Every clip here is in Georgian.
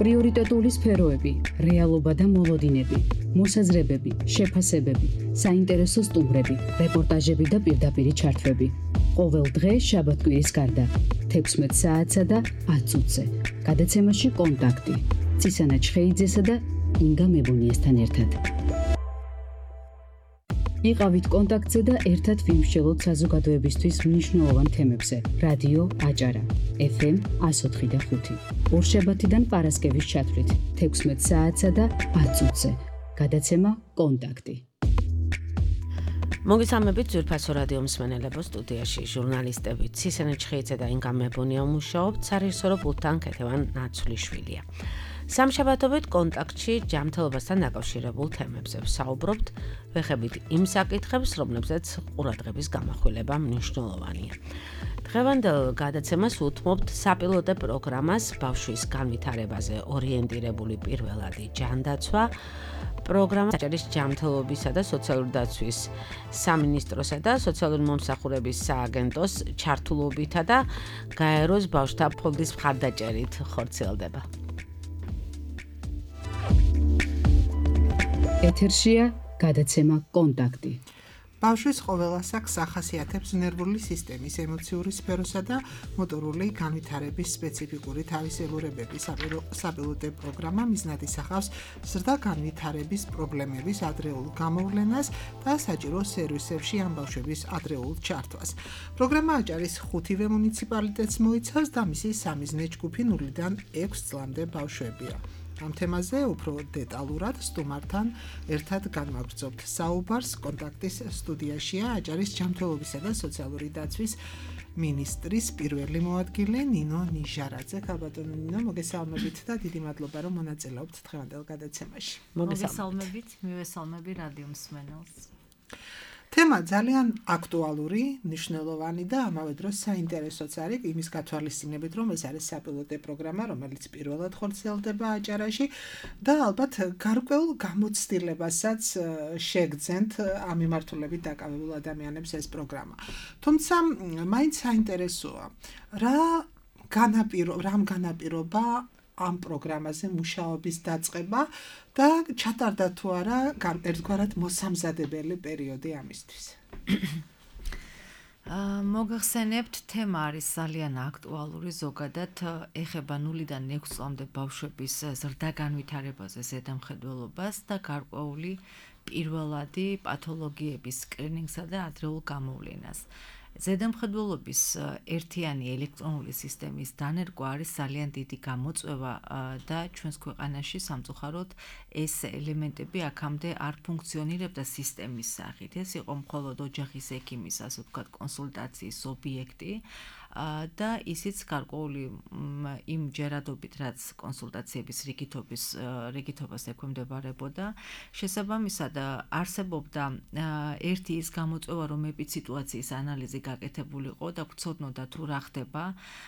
პრიორიტეტული სფეროები, რეალობა და მოლოდინები, მოსაზრებები, შეფასებები, საინტერესო სტუმრები, რეპორტაჟები და პირდაპირი ჩართვები. ყოველ დღე შაბათ-კვირის გარდა 16 საათსა და 10 წუთზე. გადაცემაში კონტაქტი. ცისანა ჩხეიძესა და ინგა მებუნიესთან ერთად. იყავით კონტაქტზე და ერთად ვიმსჯელოთ საზოგადოებისთვის მნიშვნელოვან თემებზე. რადიო აჭარა, FM 104.5. ორშაბათიდან პარასკევის ჩათვლით 16 საათსა და 10 წუთზე. გადაცემა კონტაქტი. მოგესალმებით ძვირფასო რადიო მსმენელებო, სტუდიაში ჟურნალისტები ცისანა ჩხეიძე და ინგა მებუნია მუშაობთ, სარეჟისორო პულტთან ქეთევან ნაცვლიშვილია. სამშაბათობით კონტაქტში ჯანმრთელობასთან დაკავშირებულ თემებზე ვსაუბრობთ, ვეხებით იმ საკითხებს, რომლებზეც ყურადღების გამახვილება მნიშვნელოვანია. დღევანდელ გადაცემას უთმობთ საპილოტე პროგრამას ბავშვის განვითარებაზე ორიენტირებული პირველადი ჯანდაცვა, პროგრამა აჭარის ჯანმრთელობისა და სოციალური დაცვის სამინისტროსა და სოციალური მომსახურების სააგენტოს ჩართულობითა და გაეროს ბავშვთა ფონდის მხარდაჭერით ხორციელდება. ეთერშია გადაცემა კონტაქტი. ბავშვის ყოველ ასაკს ახასიათებს ნერვული სისტემის, ემოციური სფეროსა და მოტორული განვითარების სპეციფიკური თავისებურებები. საპილოტე პროგრამა მიზნად ისახავს ზრდა განვითარების პრობლემების ადრეულ გამოვლენას და საჭირო სერვისებში ამ ბავშვების ადრეულ ჩართვას. პროგრამა აჭარის 5 მუნიციპალიტეტს მოიცავს და მისი სამიზნე ჯგუფი 0-დან 6 წლამდე ბავშვებია. ამ თემაზე უფრო დეტალურად სტუმართან ერთად განვაგრძობთ საუბარს. კონტაქტის სტუდიაშია აჭარის ჯანმრთელობისა და სოციალური დაცვის მინისტრის პირველი მოადგილე ნინო ნიჟარაძე. ქალბატონო ნინო, მოგესალმებით და დიდი მადლობა, რომ მონაწილეობთ დღევანდელ გადაცემაში. მოგესალმებით, მივესალმები რადიო მსმენელს. თემა ძალიან აქტუალური, მნიშვნელოვანი და ამავე დროს საინტერესოც არის იმის გათვალისწინებით, რომ ეს არის საპილოტე პროგრამა, რომელიც პირველად ხორციელდება აჭარაში და ალბათ გარკვეულ გამოცდილებასაც შეგძენთ ამ მიმართულებით დაკავებულ ადამიანებს ეს პროგრამა. თუმცა მაინც საინტერესოა, რამ განაპირობა ამ პროგრამაზე მუშაობის დაწყება და ჩატარდა თუ არა ერთგვარად მოსამზადებელი პერიოდი ამისთვის. მოგახსენებთ, თემა არის ძალიან აქტუალური, ზოგადად ეხება 0-დან 6 წლამდე ბავშვების ზრდა განვითარებაზე ზედამხედველობას და გარკვეული პირველადი პათოლოგიების სკრინინგსა და ადრეულ გამოვლენას. ზედამხედველობის ერთიანი ელექტრონული სისტემის დანერგვა არის ძალიან დიდი გამოწვევა და ჩვენს ქვეყანაში სამწუხაროდ ეს ელემენტები აქამდე არ ფუნქციონირებდა სისტემის სახით. ეს იყო მხოლოდ ოჯახის ექიმის, ასე ვთქვათ, კონსულტაციის ობიექტი და ისიც გარკვეული იმ ჯერადობით, რაც კონსულტაციების რიგითობას ექვემდებარებოდა. შესაბამისად არსებობდა ერთი ის გამოწვევა, რომ ეპიციტუაციის ანალიზი გაკეთებულიყო და გვცოდნოდა თუ რა ხდება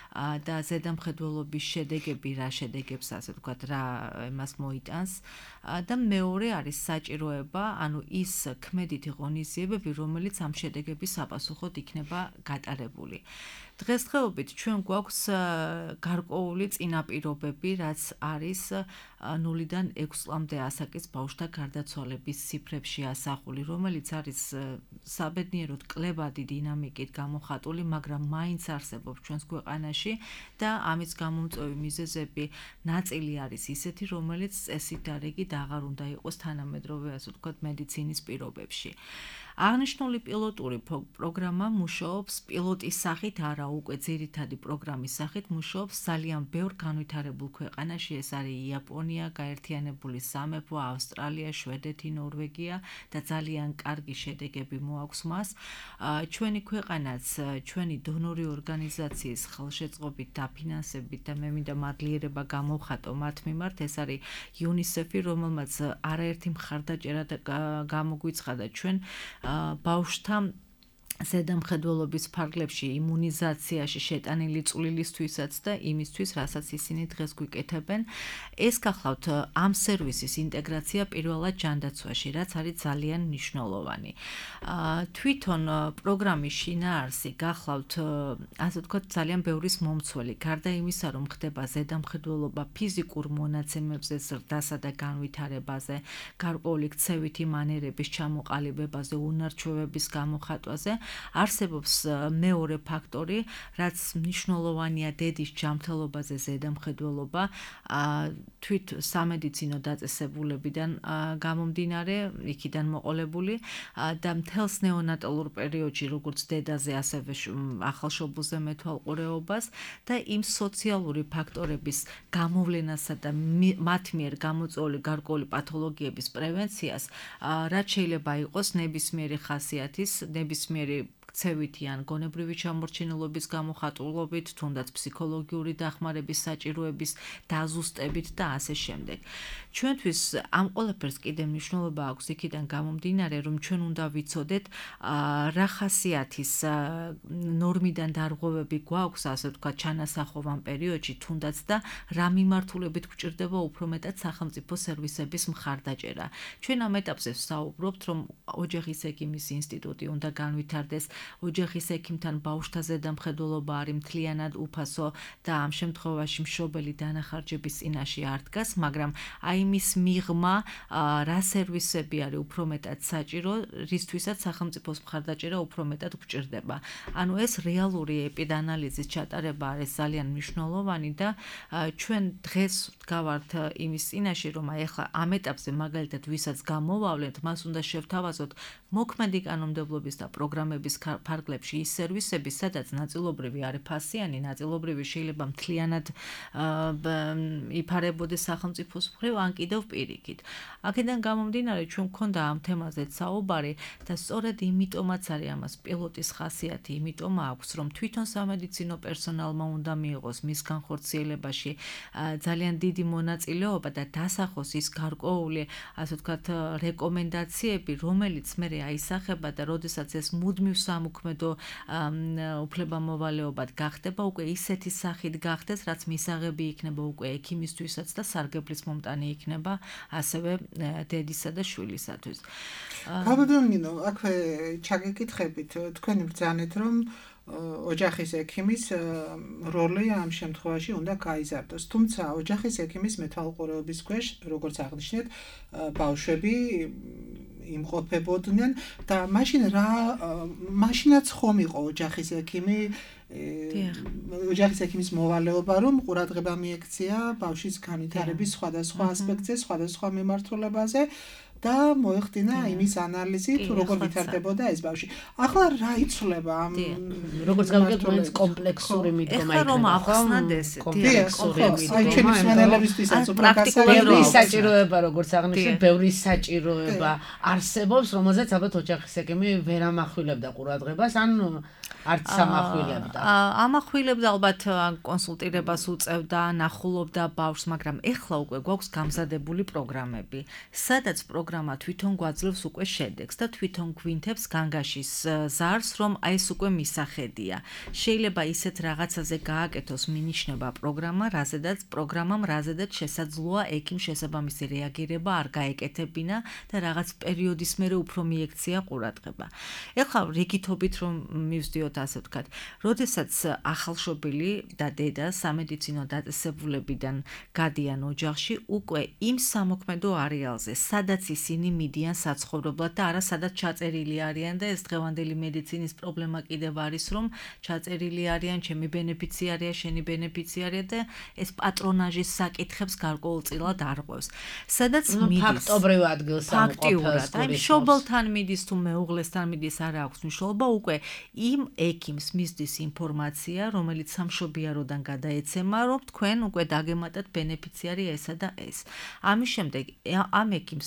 და ზედამხედველობის შედეგები რა შედეგებს, ასე ვთქვათ, რა იმას მოიტანს და მეორე არის საჭიროება, ანუ ის ქმედითი ღონისძიებები, რომელიც ამ შედეგების საპასუხოდ იქნება გატარებული. დღესდღეობით ჩვენ გვაქვს გარკვეული წინაპირობები, რაც არის 0-დან 6 წლამდე ასაკის ბავშვთა გარდაცვალების ციფრებში ასახული, რომელიც არის საბედნიეროდ კლებადი დინამიკით გამოხატული, მაგრამ მაინც არსებობს ჩვენს ქვეყანაში და ამის გამომწვევი მიზეზები ნაწილი არის ისეთი, რომელიც წესით დარიგით აღარ უნდა იყოს თანამედროვე, ასე ვთქვათ, მედიცინის პირობებში. აღნიშნული პილოტური პროგრამა მუშაობს პილოტის სახით, არა უკვე ძირითადი პროგრამის სახით, მუშაობს ძალიან ბევრ განვითარებულ ქვეყანაში, ეს არის იაპონია, გაერთიანებული სამეფო, ავსტრალია, შვედეთი, ნორვეგია და ძალიან კარგი შედეგები მოაქვს მას. ჩვენი ქვეყანაც, ჩვენი დონორი ორგანიზაციის ხელშეწყობით და ფინანსებით და მე მინდა მადლიერება გამოვხატო მათ მიმართ, ეს არის UNICEF-ი, რომელმაც არაერთი მხარდაჭერა გამოგვიცხადა ჩვენ ბავშვთა ზედამხედველობის ფარგლებში იმუნიზაციაში შეტანილი წვლილისთვისაც და იმისთვის, რასაც ისინი დღეს გვიკეთებენ. ეს გახლავთ ამ სერვისის ინტეგრაცია პირველად ჯანდაცვაში, რაც არის ძალიან მნიშვნელოვანი. თვითონ პროგრამის შინაარსი გახლავთ, ასე ვთქვათ, ძალიან ბევრის მომცველი. გარდა იმისა, რომ ხდება ზედამხედველობა ფიზიკურ მონაცემებზე, ზრდასა და განვითარებაზე, გარკვეული ქცევითი მანერების ჩამოყალიბებაზე, უნარჩვევების გამოხატვაზე, არსებობს მეორე ფაქტორი, რაც მნიშვნელოვანია დედის ჯანმრთელობაზე ზედამხედველობა, თვით სამედიცინო დაწესებულებიდან გამომდინარე, იქიდან მოყოლებული და მთელს ნეონატალურ პერიოდში, როგორც დედაზე, ასევე ახალშობილზე მეტვალყურეობას და იმ სოციალური ფაქტორების გამოვლენასა და მათ მიერ გამოწვეული გარკვეული პათოლოგიების პრევენციას, რაც შეიძლება იყოს ნებისმიერი ხასიათის, ნებისმიერი ქცევითი ან გონებრივი ჩამორჩენილობის გამოხატულობით, თუნდაც ფსიქოლოგიური დახმარების საჭიროების დაზუსტებით და ასე შემდეგ. ჩვენთვის ამ ყველაფერს კიდევ მნიშვნელობა აქვს იქიდან გამომდინარე, რომ ჩვენ უნდა ვიცოდეთ, რა ხასიათის ნორმიდან დარღვევები გვაქვს, ასე ვთქვათ, ჩანასახოვან პერიოდში, თუნდაც და რა მიმართულებით გვჭირდება უფრო მეტად სახელმწიფო სერვისების მხარდაჭერა. ჩვენ ამ ეტაპზე ვსაუბრობთ, რომ ოჯახის ექიმის ინსტიტუტი უნდა განვითარდეს, ოჯახის ექიმთან ბავშვთა ზედამხედველობა არის მთლიანად უფასო და ამ შემთხვევაში მშობელი დანახარჯების წინაშე არ დგას, მაგრამ აი მის მიღმა რა სერვისები არის უფრო მეტად საჭირო, რისთვისაც სახელმწიფოს მხარდაჭერა უფრო მეტად გვჭირდება. ანუ ეს რეალური ეპიდანალიზის ჩატარება არის ძალიან მნიშვნელოვანი და ჩვენ დღეს ვდგავართ იმის წინაშე, რომ აი ახლა ამ ეტაპზე მაგალითად ვისაც გამოვავლენთ, მას უნდა შევთავაზოთ მოქმედი კანონმდებლობის და პროგრამების ფარგლებში ის სერვისები, სადაც ნაწილობრივი არის ფასიანი, ნაწილობრივი შეიძლება მთლიანად იფარებოდეს სახელმწიფოს მხრივ, ან კიდევ პირიქით. აქედან გამომდინარე, ჩვენ გვქონდა ამ თემაზე საუბარი და სწორედ იმიტომაც არის ამას პილოტის ხასიათი, იმიტომ აქვს, რომ თვითონ სამედიცინო პერსონალმა უნდა მიიღოს მის განხორციელებაში ძალიან დიდი მონაწილეობა და დასახოს ის გარკვეული, ასე ვთქვათ, რეკომენდაციები, რომელიც მე აისახება და როდესაც ეს მუდმივ სამოქმედო უფლებამოვალეობად გახდება, უკვე ისეთი სახით გახდეს, რაც მისაღები იქნება უკვე ექიმისთვისაც და სარგებლის მომტანი იქნება ასევე დედისა და შვილისათვის. გაბედონინო, აქვე ჩაგეკითხებით, თქვენი ბრძანეთ, რომ ოჯახის ექიმის როლი ამ შემთხვევაში უნდა გაიზარდოს. თუმცა ოჯახის ექიმის მეთვალყურეობის ქვეშ, როგორც აღნიშნეთ, ბავშვები იმყოფებოდნენ და მაშინაც ხომ იყო ოჯახის ექიმის მოვალეობა, რომ ყურადღება მიექცია ბავშვის განვითარების სხვადასხვა ასპექტზე, სხვადასხვა მიმართულებაზე და მოეხდინა იმის ანალიზი, თუ როგორ ვითარდებოდა ეს ბავშვი. ახლა რა იცვლება ამ როგორც გავიგეთ, კომპლექსური მიდგომა იქნება. ეხლა რომ ახსნათ ეს კომპლექსური მიდგომა. აი ჩემი მსმენელებისთვისაც უფრო ბევრი საჭიროება, როგორც აღნიშნეთ, ბევრი საჭიროება არსებობს, რომელზეც ალბათ ოჯახის ექიმი ვერ ამახვილებდა ყურადღებას, ან არც ამახვილებდა. ამახვილებდა ალბათ კონსულტირებას უწევდა, ნახულობდა ბავშვს, მაგრამ ეხლა უკვე გვაქვს გამზადებული პროგრამები, სადაც პროგრამა თვითონ გვაძლევს უკვე შედეგს და თვითონ გვინთებს განგაშის ზარს, რომ აი ეს უკვე მისახედია. შეიძლება ისეთ რაღაცაზე გააკეთოს მინიშნება პროგრამამ, რაზედაც შესაძლოა ექიმს შესაბამისი რეაგირება არ გაეკეთებინა და რაღაც პერიოდის მერე უფრო მიექცია ყურადღება. ეხლა რიგითობით რომ მივსდიოთ, ასე ვთქვათ, როდესაც ახალშობილი და დედა სამედიცინო დაწესებულებიდან გადიან ოჯახში, უკვე იმ სამოქმედო არეალზე, სადაც ისინი მიდიან საცხოვრებლად და არა სადაც ჩაწერილი არიან და ეს დღევანდელი მედიცინის პრობლემა კიდევ არის, რომ ჩაწერილი არიან, ჩემი ბენეფიციარია, შენი ბენეფიციარია და ეს პატრონაჟის საკითხებს გარკვეულწილად არღვევს. სადაც მიდის ფაქტობრივ ადგილს ფაქტიურად, აი მშობელთან მიდის თუ მეუღლესთან მიდის, არა აქვს მნიშვნელობა, უკვე იმ ექიმს მისდის ინფორმაცია, რომელიც სამშობიაროდან გადაეცემა, რომ თქვენ უკვე დაგემატათ ბენეფიციარი ესა და ეს. ამის შემდეგ ამ ექიმს აქვს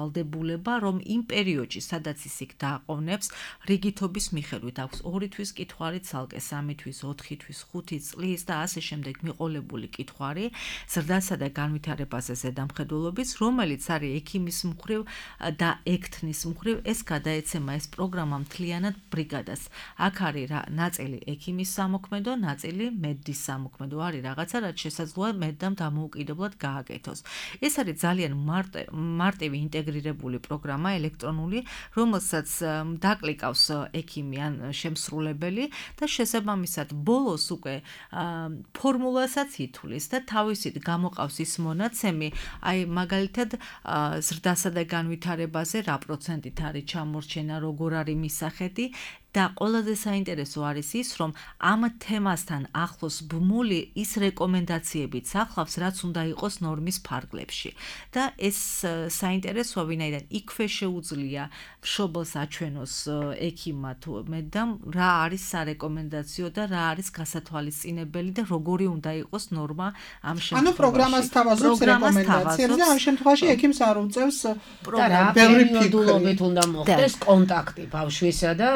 ვალდებულება, რომ იმ პერიოდში, სადაც ის იქ დააყოვნებს, რიგითობის მიხედვით აქვს 2 თვის კითხვარი ცალკე, 3 თვის, 4 თვის, 5 წლის და ასე შემდეგ მიყოლებული კითხვარი ზრდასა და განვითარებაზე ზედამხედველობის, რომელიც არის ექიმის მხრივ და ექთნის მხრივ ეს გადაეცემა ეს პროგრამა მთლიანად ბრიგადას. აქ არის ნაწილი ექიმის სამოქმედო, ნაწილი მედდის სამოქმედო, არის რაღაცა, რაც შესაძლოა მედდამ დამოუკიდებლად გააკეთოს. ეს არის ძალიან მარტივი ინტეგრირებული პროგრამა ელექტრონული, რომელსაც დაკლიკავს ექიმი ან შემსრულებელი და შესაბამისად ბოლოს უკვე ფორმულასაც ითვლის და თავისით გამოყავს ის მონაცემი, აი მაგალითად ზრდასა და განვითარებაზე რა პროცენტით არის ჩამორჩენა, როგორ არის მისახედი და ყველაზე საინტერესო არის ის, რომ ამ თემასთან ახლოს ბმული ის რეკომენდაციებიც ახლავს, რაც უნდა იყოს ნორმის ფარგლებში. და ეს საინტერესოა, ვინაიდან იქვე შეუძლია მშობელს აჩვენოს ექიმმა თუ მედდამ, რა არის სარეკომენდაციო და რა არის გასათვალისწინებელი და როგორი უნდა იყოს ნორმა ამ შემთხვევაში. ანუ პროგრამას თავაზობს რეკომენდაციებს და ამ შემთხვევაში ექიმს არ უწევს და რა პერიოდულობით უნდა მოხდეს კონტაქტი ბავშვისა და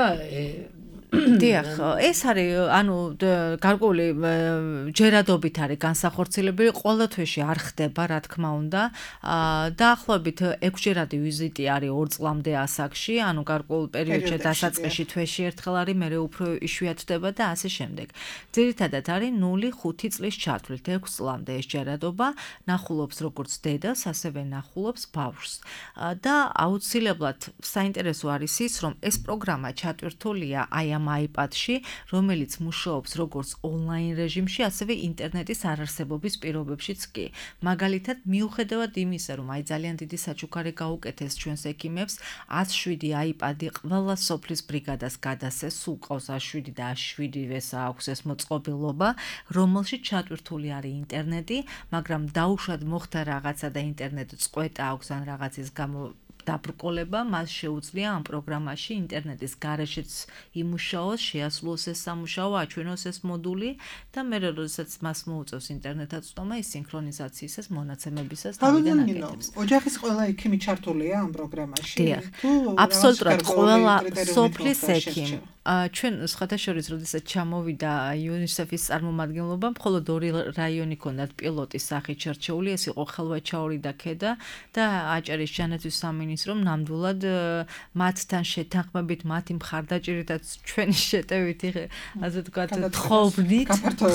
დიახ, ეს არის, ანუ გარკვეული ჯერადობით არის განსახორციელებელი, ყველა თვეში არ ხდება, რა თქმა უნდა. დაახლოებით 6-ჯერადი ვიზიტი არის 2 წლამდე ასაკში, ანუ გარკვეულ პერიოდში დასაწყისში თვეში ერთხელ არის, მერე უფრო იშვიათდება და ასე შემდეგ. ძირითადად არის 0-5 წლის ჩათვლით, 6 წლამდე ეს ჯერადობა ნახულობს როგორც დედას, ასევე ნახულობს ბავშვს. და აუცილებლად საინტერესო არის ის, რომ ეს პროგრამა ჩატვირთულია აი ამ iPad-ში, რომელიც მუშაობს როგორც ონლაინ რეჟიმში, ასევე ინტერნეტის არარსებობის პირობებშიც კი. მაგალითად, მიუხედავად იმისა, რომ აი ძალიან დიდი საჩუქარი გაუკეთეს ჩვენს ექიმებს, 107 iPad-ი ყველა სოფლის ბრიგადას გადასცეს, სულ ყავს 107 და 107-ვეს აქვს ეს მოწყობილობა, რომელშიც ჩატვირთული არის ინტერნეტი, მაგრამ დაუშვად მოხდა რაღაცა და ინტერნეტ წყვეტა აქვს ან რაღაცის გამო დაბრკოლება, მას შეუძლია ამ პროგრამაში ინტერნეტის გარეშეც იმუშაოს, შეასრულოს ეს სამუშაო, აჩვენოს ეს მოდული და მერე როდესაც მას მოუწევს ინტერნეტაცდომა, ის სინქრონიზაციის ეს მონაცემებისას თავიდან აკეთებს. ოჯახის ყველა ექიმი ჩართულია ამ პროგრამაში? აბსოლუტურად ყველა სოფლის ექიმი. ჩვენ სხვათა შორის, როდესაც ჩამოვიდა UNICEF-ის წარმომადგენლობა, მხოლოდ 2 რაიონი ქონდათ პილოტის სახით შერჩეული, ეს იყო ხელვაჩაური და ქედა და აჭარის ჟანეთის სამინისტრომ ნამდვილად მათთან შეთანხმებით, მათი მხარდაჭერითაც ჩვენი შეტევით, ასე ვთქვათ, თხოვნით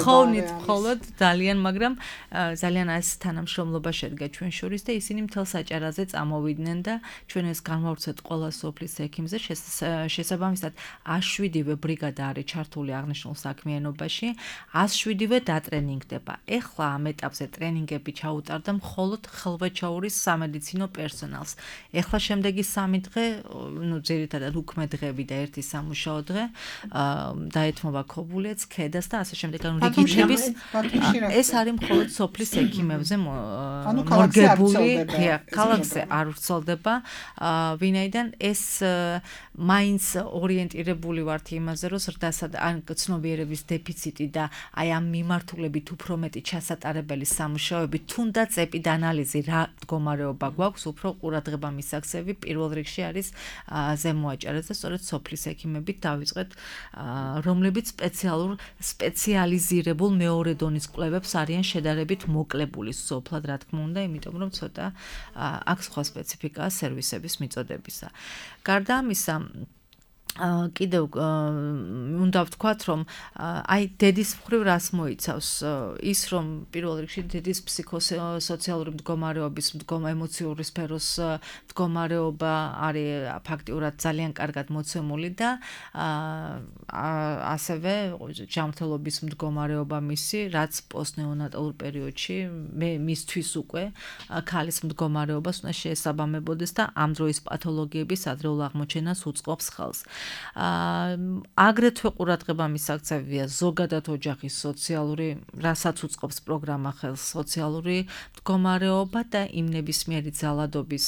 მხოლოდ ძალიან, მაგრამ ძალიან ეს თანამშრომლობა შედგა ჩვენ შორის და ისინი მთელ საჭარაზე წამოვიდნენ და ჩვენ ეს განვავრცეთ ყველა სოფლის ექიმზე, შესაბამისად 107-ვე ბრიგადა არის ჩართული აღნიშნულ საქმიანობაში, 107-ვე დატრენინგდება. ეხლა ამ ეტაპზე ტრენინგები ჩაუტარდა მხოლოდ ხელვაჩაურის სამედიცინო პერსონალს. ეხლა შემდეგი 3 დღე, ძირითადად უქმე დღეები და 1 სამუშაო დღე, დაეთმობა ქობულეთს, ქედას და ასე შემდეგ. ანუ რიგითების ეს არის მხოლოდ სოფლის ექიმებზე მორგებული, ქალაქზე არ ვრცელდება, ვინაიდან ეს მაინც ორიენტირებული ვართ იმაზე, რომ ზრდასა და ან ცნობიერების დეფიციტი და აი ამ მიმართულებით უფრო მეტი ჩასატარებელი სამუშაოები, თუნდაც ეპიდანალიზი რა მდგომარეობა გვაქვს, უფრო ყურადღება მისაქცევი პირველ რიგში არის ზემოაჭარეს და სწორედ სოფლის ექიმებით დავიწყეთ, რომლებიც სპეციალიზირებულ მეორე დონის კვლევებს არიან შედარებით მოკლებული სოფლად, რა თქმა უნდა, იმიტომ რომ ცოტა აქვს სხვა სპეციფიკაა სერვისების მიწოდებისა. გარდა ამისა, კიდევ უნდა ვთქვათ, რომ აი დედის მხრივ რას მოიცავს ის, რომ პირველ რიგში დედის ფსიქოსოციალური მდგომარეობის, ემოციური სფეროს მდგომარეობა არის ფაქტიურად ძალიან კარგად მოცემული და ასევე ჯანმრთელობის მდგომარეობა მისი, რაც პოსტნეონატალურ პერიოდში მისთვის უკვე ქალის მდგომარეობას უნდა შეესაბამებოდეს და ამ დროის პათოლოგიების ადრეულ აღმოჩენას უწყობს ხელს. აგრეთვე ყურადღება მისაქცევია ზოგადად ოჯახის სოციალური, რასაც უწყობს პროგრამა ხელს, სოციალური მდგომარეობა და იმ ნებისმიერი ძალადობის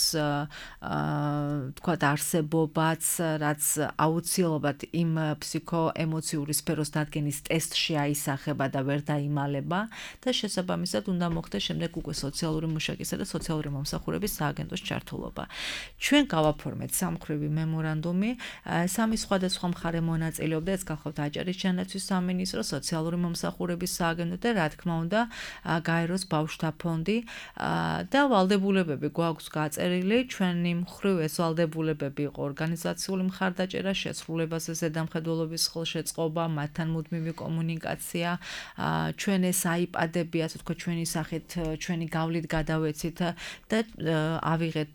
თქვათ არსებობაც, რაც აუცილებლად იმ ფსიქოემოციური სფეროს დადგენის ტესტში აისახება და ვერ დაიმალება და შესაბამისად უნდა მოხდეს შემდეგ უკვე სოციალური მუშაკისა და სოციალური მომსახურების სააგენტოს ჩართულობა. ჩვენ გავაფორმეთ სამმხრივი მემორანდუმი, სამი სხვადასხვა მხარე მონაწილეობდა, ეს გახლავთ აჭარის ჯანდაცვის სამინისტრო, სოციალური მომსახურების სააგენტო და რა თქმა უნდა გაეროს ბავშვთა ფონდი და ვალდებულებები გვაქვს გაწერილი, ჩვენი მხრივ ეს ვალდებულებები იყო ორგანიზაციული მხარდაჭერა, შესრულებაზე ზედამხედველობის ხელშეწყობა, მათთან მუდმივი კომუნიკაცია, ჩვენ ეს აიპადები, ასე ვთქვათ, ჩვენი სახით, ჩვენი გავლით გადავეცით და ავიღეთ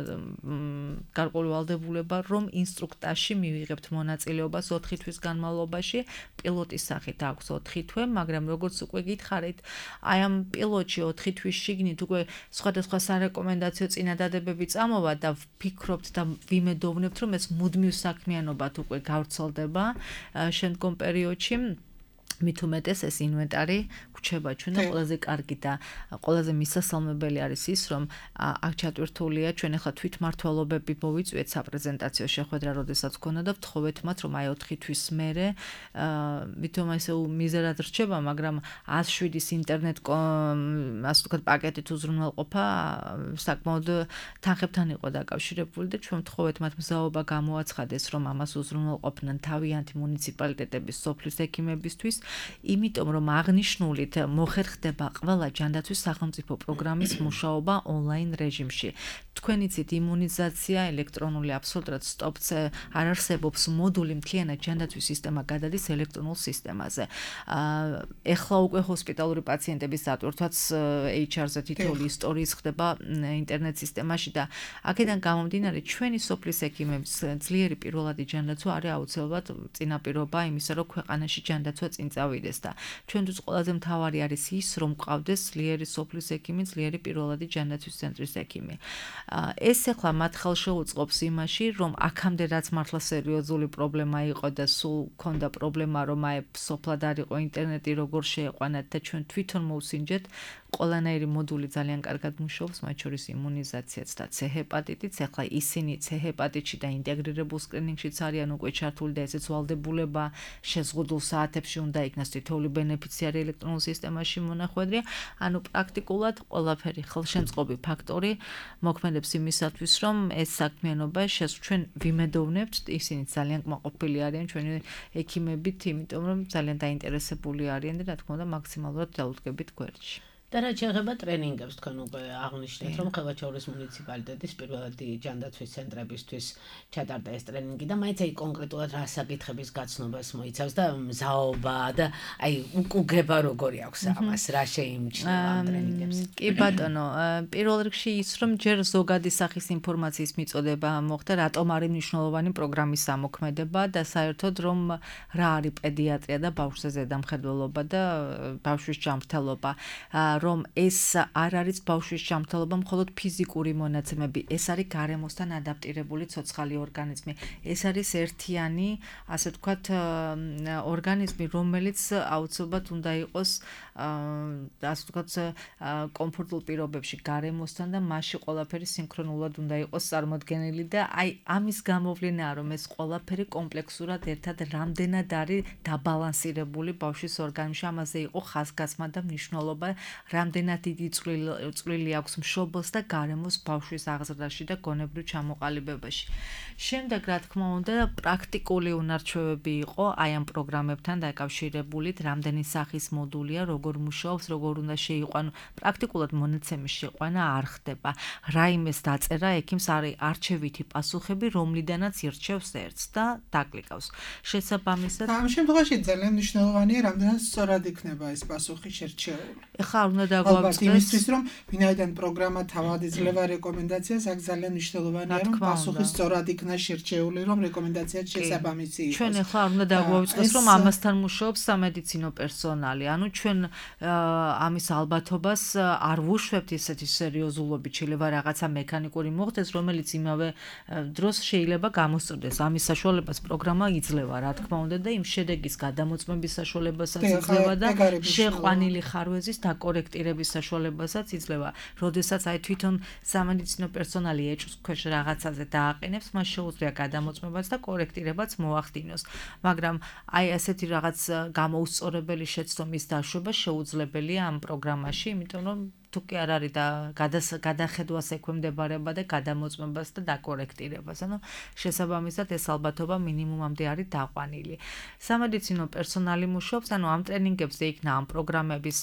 გარკვეული ვალდებულება, რომ ინსტრუქტაჟში მივიღებთ მონაწილეობას 4 თვის განმავლობაში, პილოტის სახით აქვს 4 თვე, მაგრამ როგორც უკვე გითხარით, აი ამ პილოტში 4 თვის შიგნით უკვე სხვადასხვა სარეკომენდაციო წინადადებები წამოვა და ვფიქრობთ და ვიმედოვნებთ, რომ ეს მუდმივ საქმიანობად უკვე გავრცელდება შემდგომ პერიოდში. მით უმეტეს ეს ინვენტარი გვჩება ჩვენ და ყველაზე კარგი და ყველაზე მისასალმებელი არის ის, რომ აქ ჩატვირთულია ჩვენ ახლა თვითმმართველობები მოვიწვიეთ საპრეზენტაციო შეხვედრა, როდესაც გქონდა და ვთხოვეთ მათ, რომ აი 4 თვის მერე მითომ ესე მიზერად რჩება, მაგრამ 107-ის ინტერნეტ ასე ვთქვათ პაკეტით უზრუნველყოფა საკმაოდ თანხებთან იყო დაკავშირებული და ჩვენ ვთხოვეთ მათ მზაობა გამოაცხადეს, რომ ამას უზრუნველყოფდნენ თავიანთი მუნიციპალიტეტების სოფლის ექიმებისთვის. იმიტომ რომ აღნიშნულით მოხერხდება ყველა ჯანდაცვის სახელმწიფო პროგრამის მუშაობა ონლაინ რეჟიმში. თქვენ იცით იმუნიზაცია ელექტრონული აბსოლუტურად სტოპს არ არსებობს მოდული მთლიანად ჯანდაცვის სისტემა გადადის ელექტრონულ სისტემაზე. ეხლა უკვე ჰოსპიტალური პაციენტების დატვირთვაც HR-ზე თითოეული ისტორიის ხდება ინტერნეტ სისტემაში და აქედან გამომდინარე ჩვენი სოფლის ექიმების ძლიერი პირველადი ჯანდაცვა არის აუცილებლად წინაპირობა იმისა, რომ ქვეყანაში ჯანდაცვა წინ წავიდეს და ჩვენთვის ყველაზე მთავარი არის ის, რომ ყავდეს ძლიერი სოფლის ექიმი, ძლიერი პირველადი ჯანდაცვის ცენტრის ექიმი. ეს ახლა მათ ხელშეუწყობს იმაში, რომ აქამდე რაც მართლა სერიოზული პრობლემა იყო და სულ ქონდა პრობლემა, რომ აი სოფლად არ იყო ინტერნეტი, როგორ შეეყვანათ და ჩვენ თვითონ მოვსინჯეთ, ყველანაირი მოდული ძალიან კარგად მუშაობს, მათ შორის იმუნიზაციაც და C-ჰეპატიტიც. ახლა ისინი C-ჰეპატიტში და ინტეგრირებულ სკრინინგშიც არიან უკვე ჩართული და ესეც ვალდებულება შეზღუდულ საათებში უნდა იქნას თითოეული ბენეფიციარი ელექტრონულ სისტემაში მონახვედრია. ანუ პრაქტიკულად ყველაფერი ხელშემწყობი ფაქტორი მოქმედებს იმისათვის, რომ ეს საქმიანობა ჩვენ ვიმედოვნებთ, ისინი ძალიან კმაყოფილი არიან ჩვენი ექიმებით, იმიტომ რომ ძალიან დაინტერესებული არიან და რა თქმა უნდა მაქსიმალურად დაუდგებით გვერდში. და რაც შეეხება ტრენინგებს, თქვენ უკვე აღნიშნეთ, რომ ხელვაჩაურის მუნიციპალიტეტის პირველადი ჯანდაცვის ცენტრებისთვის ჩატარდა ეს ტრენინგი და მაინც აი კონკრეტულად რა საკითხების გაცნობას მოიცავს და მზაობა და აი უკუგება როგორი აქვს ამას, რა შეიმჩნევა ამ ტრენინგებს. კი ბატონო, პირველ რიგში ის რომ ჯერ ზოგადი სახის ინფორმაციის მიწოდება მოხდა, რატომ არის მნიშვნელოვანი პროგრამის ამოქმედება და საერთოდ რომ რა არის პედიატრია და ბავშვზე ზედამხედველობა და ბავშვის ჯანმრთელობა. რომ ეს არ არის ბავშვის ჯანმრთელობა მხოლოდ ფიზიკური მონაცემები, ეს არის გარემოსთან ადაპტირებული ცოცხალი ორგანიზმი. ეს არის ერთიანი, ასე ვთქვათ, ორგანიზმი, რომელიც აუცილებლად უნდა იყოს, ასე ვთქვათ, კომფორტულ პირობებში გარემოსთან და მასში ყველაფერი სინქრონულად უნდა იყოს წარმოდგენილი და აი ამის გამოვლენაა, რომ ეს ყველაფერი კომპლექსურად ერთად რამდენად არის დაბალანსირებული ბავშვის ორგანიზმში, ამაზე იყო ხაზგასმა და მნიშვნელობა. რამდენად დიდი წვლილი აქვს მშობელს და გარემოს ბავშვის აღზრდაში და გონებრივ ჩამოყალიბებაში. შემდეგ, რა თქმა უნდა, პრაქტიკული უნარჩვევები იყო აი ამ პროგრამებთან დაკავშირებული, რამდენი სახის მოდულია, როგორ მუშაობს, როგორ უნდა შეიყვანო. პრაქტიკულად მონაცემის შეყვანა არ ხდება. რაიმეს დაწერა ექიმს არის არჩევითი პასუხები, რომლიდანაც ირჩევს ერთს და დაკლიკავს. შესაბამისად, ამ შემთხვევაში ძალიან მნიშვნელოვანია, რამდენად სწორად იქნება ეს პასუხი შერჩეული. ეხლა უნდა დაგვაწყდეს იმისთვის, რომ ვინაიდან პროგრამა თავად იძლევა რეკომენდაციას, აქ ძალიან მნიშვნელოვანია, რომ პასუხი სწორად იქნას შერჩეული, რომ რეკომენდაციაც შესაბამისი იყოს. ჩვენ ახლა უნდა დაგვაწყდეს, რომ ამასთან მუშაობს სამედიცინო პერსონალი. ანუ ჩვენ ამის ალბათობას არ ვუშვებთ ისეთი სერიოზულობით, შეიძლება რაღაცა მექანიკური მოხდეს, რომელიც იმავე დროს შეიძლება გამოსწორდეს. ამის საშუალებას პროგრამა იძლევა, რა თქმა უნდა, და იმ შედეგის გადამოწმების საშუალებასაც იძლევა და შეყვანილი ხარვეზის დაკორექტირების საშუალებასაც იძლევა. როდესაც აი თვითონ სამედიცინო პერსონალი ეჭვს ქვეშ რაღაცაზე დააყენებს, მას შეუძლია გადამოწმებაც და კორექტირებაც მოახდინოს. მაგრამ აი ასეთი რაღაც გამოუსწორებელი შეცდომის დაშვება შეუძლებელია ამ პროგრამაში, იმიტომ რომ თუ კი არ არის და გადახედვას ექვემდებარება და გადამოწმებას და დაკორექტირებას. ანუ შესაბამისად ეს ალბათობა მინიმუმამდე არის დაყვანილი. სამედიცინო პერსონალი მუშაობს, ანუ ამ ტრენინგებზე იქნა ამ პროგრამების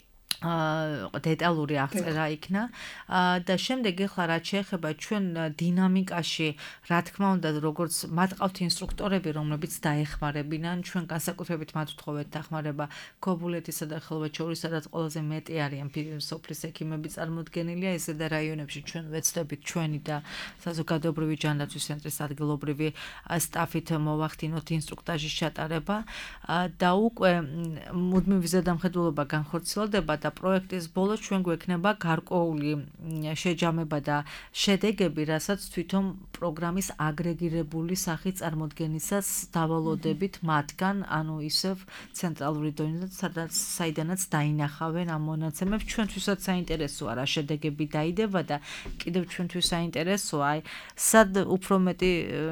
დეტალური აღწერა იქნა და შემდეგ ეხლა რაც შეეხება ჩვენ დინამიკაში, რა თქმა უნდა, როგორც მათ ყავთ ინსტრუქტორები, რომლებიც დაეხმარებინან, ჩვენ განსაკუთრებით მათ ვთხოვეთ დახმარება ქობულეთისა და ხილვაჩორის, სადაც ყველაზე მეტი არიან სოფლის ექიმები წარმოდგენილია, ესე და რაიონებში ჩვენ ვეცდებით ჩვენი და საზოგადოებრივი ჯანდაცვის ცენტრის ადგილობრივი სტაფით მოვახდინოთ ინსტრუქტაჟის ჩატარება და უკვე მუდმივი ზედამხედველობა განხორციელდება და პროექტის ბოლოს ჩვენ გვექნება გარკვეული შეჯამება და შედეგები, რასაც თვითონ პროგრამის აგრეგირებული სახით წარმოდგენისას დავალოდებით მათგან, ანუ ისევ ცენტრალური დონიდან, საიდანაც დაინახავენ ამ მონაცემებს. ჩვენთვისაც საინტერესოა რა შედეგები დაიდება და კიდევ ჩვენთვის საინტერესოა, აი, სად უფრო მეტი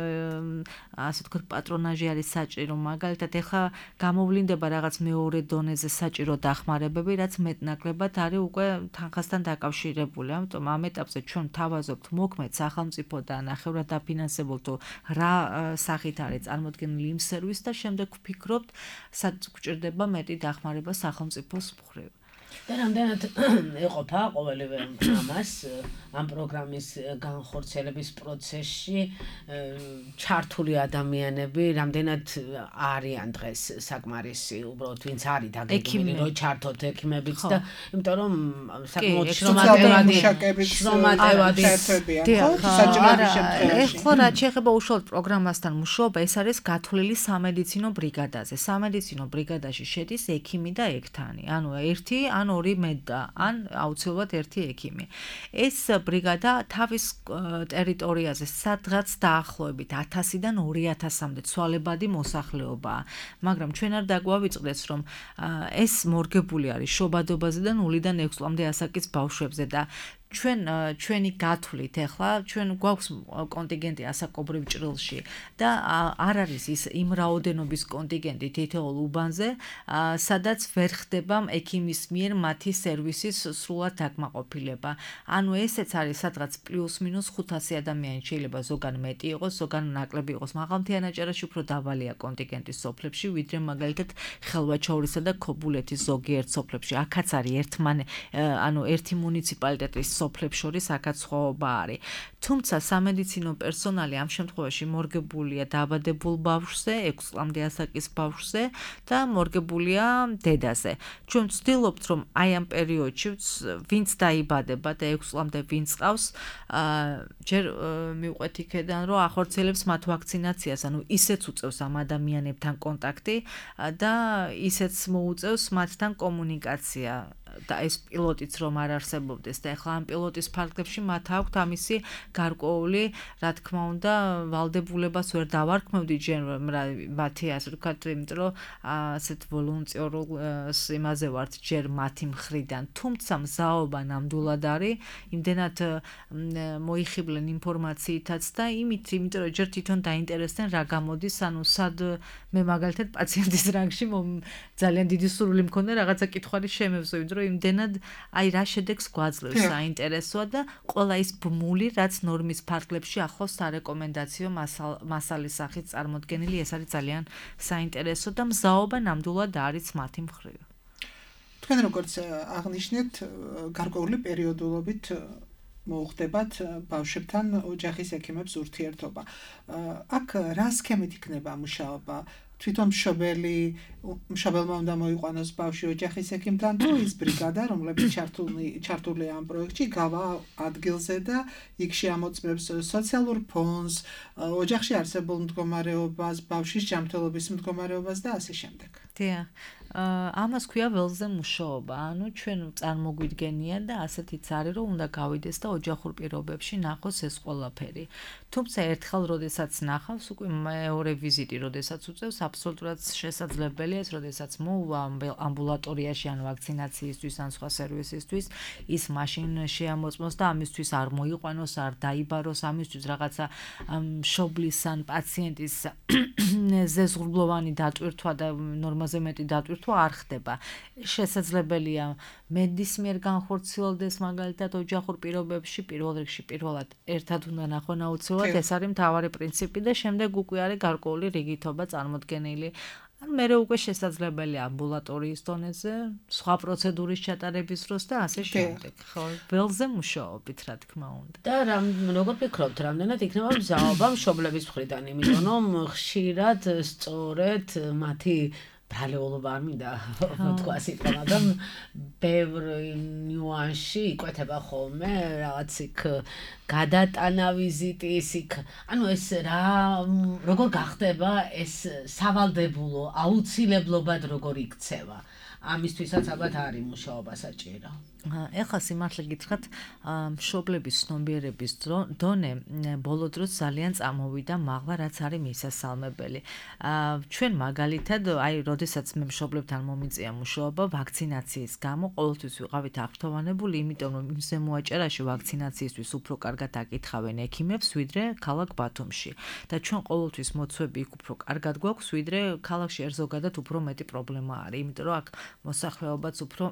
ასე ვთქვათ, პატრონაჟი არის საჭირო, მაგალითად, ეხლა გამოვლინდება რაღაც მეორე დონეზე საჭირო დახმარებები, რაც მეტნაკლებად არის უკვე თანხასთან დაკავშირებული. ამიტომ ამ ეტაპზე ჩვენ თავაზობთ მოქმედ სახელმწიფო და ნახევრად დაფინანსებულ თუ რა სახით არის წარმოდგენილი იმ სერვისს და შემდეგ ვფიქრობთ, სად გვჭირდება მეტი დახმარება სახელმწიფოს მხრივ. და რამდენად ეყოფა ყოველივე ამას ამ პროგრამის განხორციელების პროცესში ჩართული ადამიანები, რამდენად არიან დღეს საკმარისი, უბრალოდ ვინც არის დაგეგმილი, რომ ჩართოთ ექიმებიც და იმიტომ რომ საკმაოდ შრომატევადი ეხლა რაც შეეხება უშუალოდ პროგრამასთან მუშაობა, ეს არის გათვლილი სამედიცინო ბრიგადაზე. სამედიცინო ბრიგადაში შედის ექიმი და ექთანი, ანუ ერთი ან ორი მედდა, ან აუცილებლად ერთი ექიმი. ეს ბრიგადა თავის ტერიტორიაზე სადღაც დაახლოებით 1000-დან 2000-მდე ცვალებადი მოსახლეობაა. მაგრამ ჩვენ არ დაგვავიწყდეს, რომ ეს მორგებული არის შობადობაზე და 0-დან 6 წლამდე ასაკის ბავშვებზე და ჩვენი გათვლით ეხლა ჩვენ გვაქვს კონტინგენტი ასაკობრივ ჭრილში და არ არის ის იმ რაოდენობის კონტინგენტი თითოეულ უბანზე, სადაც ვერ ხდება ექიმის მიერ მათი სერვისის სრულად დაკმაყოფილება. ანუ ესეც არის სადღაც პლუს-მინუს 500 ადამიანი, შეიძლება ზოგან მეტი იყოს, ზოგან ნაკლები იყოს. მაღალმთიანაჭარაში უფრო დაბალია კონტინგენტი სოფლებში, ვიდრე მაგალითად ხელვაჩაურისა და ქობულეთის ზოგიერთ სოფლებში. აქაც არის ერთი მუნიციპალიტეტის სოფლებს შორის აქაც სხვაობა არის. თუმცა სამედიცინო პერსონალი ამ შემთხვევაში მორგებულია დაბადებულ ბავშვზე, 6 წლამდე ასაკის ბავშვზე და მორგებულია დედაზე. ჩვენ ვცდილობთ, რომ აი ამ პერიოდში ვინც დაიბადება და 6 წლამდე ვინც ყავს, ჯერ მივყვეთ იქიდან, რომ ახორციელებს მათ ვაქცინაციას, ანუ ისეც უწევს ამ ადამიანებთან კონტაქტი და ისეც მოუწევს მათთან კომუნიკაცია. და ეს პილოტიც რომ არ არსებობდეს და ეხლა ამ პილოტის ფარგლებში მათ აქვთ ამისი გარკვეული, რა თქმა უნდა, ვალდებულებას ვერ დავარქმევდი ჯერ მათი ასე ვთქვათ, იმიტომ რომ ასეთ ვოლუნტიორულ იმაზე ვართ ჯერ მათი მხრიდან. თუმცა მზაობა ნამდვილად არის, იმდენად მოიხიბლენ ინფორმაციითაც და იმიტომ რომ ჯერ თვითონ დაინტერესდნენ რა გამოდის, ანუ სად მე მაგალითად პაციენტის რანგში ძალიან დიდი სურვილი მქონდა რაღაცა კითხვარი შემევსო, იმიტომ რომ იმდენად აი რა შედეგს გვაძლევს საინტერესოა და ყველა ის ბმული, რაც ნორმის ფარგლებში ახლავს სარეკომენდაციო მასალის სახით წარმოდგენილი, ეს არის ძალიან საინტერესო და მზაობა ნამდვილად არის მათი მხრივ. თქვენ როგორც აღნიშნეთ, გარკვეული პერიოდულობით მოუხდებათ ბავშვებთან ოჯახის ექიმებს ურთიერთობა. აქ რა სქემით იქნება მუშაობა? თვითონ მშობელმა უნდა მოიყვანოს ბავშვი ოჯახის ექიმთან თუ ის ბრიგადა, რომლებიც ჩართულია ამ პროექტში, გავა ადგილზე და იქ შეამოწმებს სოციალურ ფონს, ოჯახში არსებულ მდგომარეობას, ბავშვის ჯანმრთელობის მდგომარეობას და ასე შემდეგ. დიახ. ამას ქვია ველზე მუშაობა. ანუ ჩვენ წარმოგვიდგენია და ასეთიც არის, რომ უნდა გავიდეს და ოჯახურ პირობებში ნახოს ეს ყველაფერი. თუმცა ერთხელ როდესაც ნახავს, უკვე მეორე ვიზიტი როდესაც უწევს, აბსოლუტურად შესაძლებელია ეს, როდესაც მოვა ამბულატორიაში ან ვაქცინაციისთვის ან სხვა სერვისისთვის, ის მაშინ შეამოწმოს და ამისთვის არ მოიყვანოს, არ დაიბაროს, ამისთვის რაღაცა მშობლის ან პაციენტის ზეზღრუბლოვანი დატვირთვა და ნორმაზე მეტი დატვირთვა არ ხდება. შესაძლებელია მედის მიერ განხორციელდეს მაგალითად ოჯახურ პირობებში, პირველ რიგში პირველად ერთად უნდა ნახონ აუცილებლად, ეს არის მთავარი პრინციპი და შემდეგ უკვე არის გარკვეული რიგითობა წარმოდგენილი. ან მე უკვე შესაძლებელია ამბულატორიის დონეზე, სხვა პროცედურის ჩატარების დროს და ასე შემდეგ. ხო, ველზე მუშაობით, რა თქმა უნდა. და როგორ ფიქრობთ, რამდენად იქნება მზაობა მშობლების მხრიდან, იმიტომ რომ ხშირად სწორედ მათი ბრალეულობა არ მინდა თქვა სიტყვა, მაგრამ ბევრ ნიუანსში იკვეთება ხოლმე რაღაც იქ გადატანა ვიზიტის იქ. ანუ ეს როგორ გახდება ეს სავალდებულო აუცილებლობად როგორ იქცევა. ამისთვისაც ალბათ არის მუშაობა საჭირო. ეხლა სიმართლე გითხრათ, მშობლების ცნობიერების დონე ბოლო დროს ძალიან წამოვიდა მაღლა, რაც არის მისასალმებელი. ჩვენ მაგალითად, როდესაც მე მშობლებთან მომიწია მუშაობა ვაქცინაციის გამო, ყოველთვის ვიყავით აღფრთოვანებული, იმიტომ რომ იმ ზემოაჭარაში ვაქცინაციისთვის უფრო კარგად აკითხავენ ექიმებს, ვიდრე ქალაქ ბათუმში. და ჩვენ ყოველთვის მოცვები იქ უფრო კარგად გვაქვს, ვიდრე ქალაქში ზოგადად უფრო მეტი პრობლემა არის, იმიტომ რომ აქ მოსახლეობაც უფრო